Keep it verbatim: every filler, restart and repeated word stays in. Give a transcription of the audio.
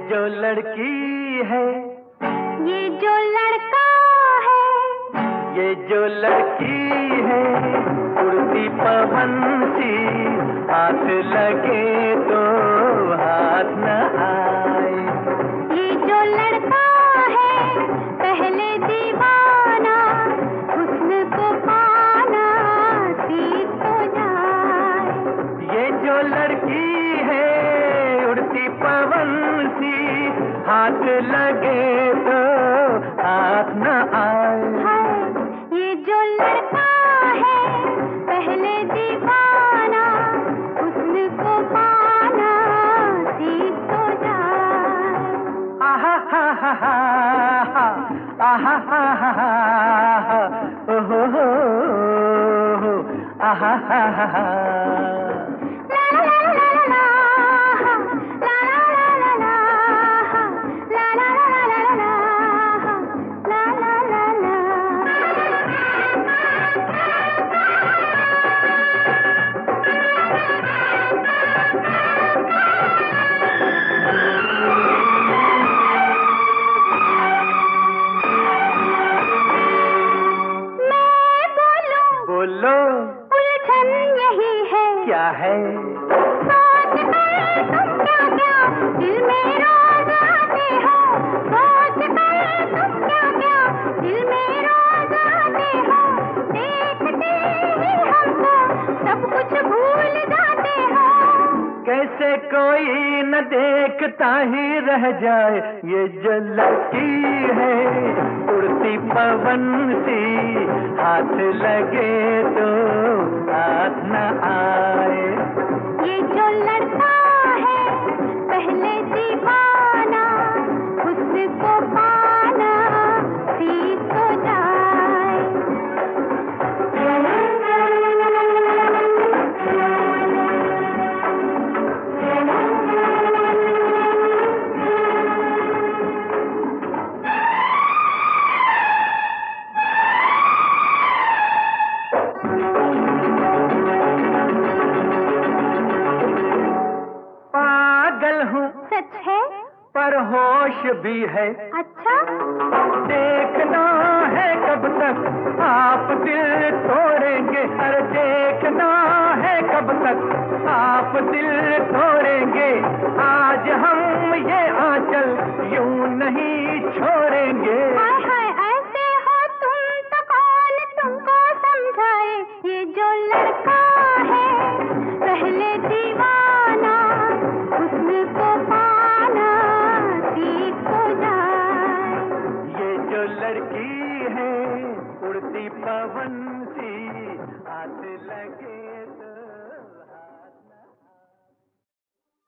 जो लड़की है, ये जो लड़का है, ये जो लड़की है, उड़ती पवन सी, हाथ लगे तो हाथ न आए। ये जो लड़का है पहले दीवाना, हुस्न को पाना सीख तो जाए। ये जो लड़की है उड़ती पवन सी, हाथ लगे तो हाथ न आए। ये जो लड़का है पहले दीवाना, हुस्न को पाना सीख तो जाए। आहा हा हा हा हा, आहा हा हा हा, ओ हो हो हो, आहा हा हा हा। बोलो, उलझन यही है, क्या है? सोच कर तुम क्या क्या दिल में रोज आते हो, सोच कर तुम क्या क्या दिल में रोज आते हो, देखते ही हमको सब कुछ भूल जाते हो। कैसे कोई न देखता ही रह जाए, ये जो लड़की है उड़ती पवन सी, हाथ लगे तो हाथ न आए। ये जो लड़का है पहले दीवाना, हुस्न को पाना सीख तो जाए। पागल हूँ सच है, पर होश भी है। अच्छा देखना है कब तक आप दिल तोड़ेंगे, अरे देखना है कब तक आप दिल तोड़ेंगे। आज हम ये आंचल यूं नहीं छोड़ेंगे। हाय हाय ऐसे हो तुम तो कौन तुमको समझाए। ये जो लड़का है पहले दीवाना, हुस्न को पाना सीख तो जाए। ये जो लड़की है उड़ती पवन सी, हाथ लगे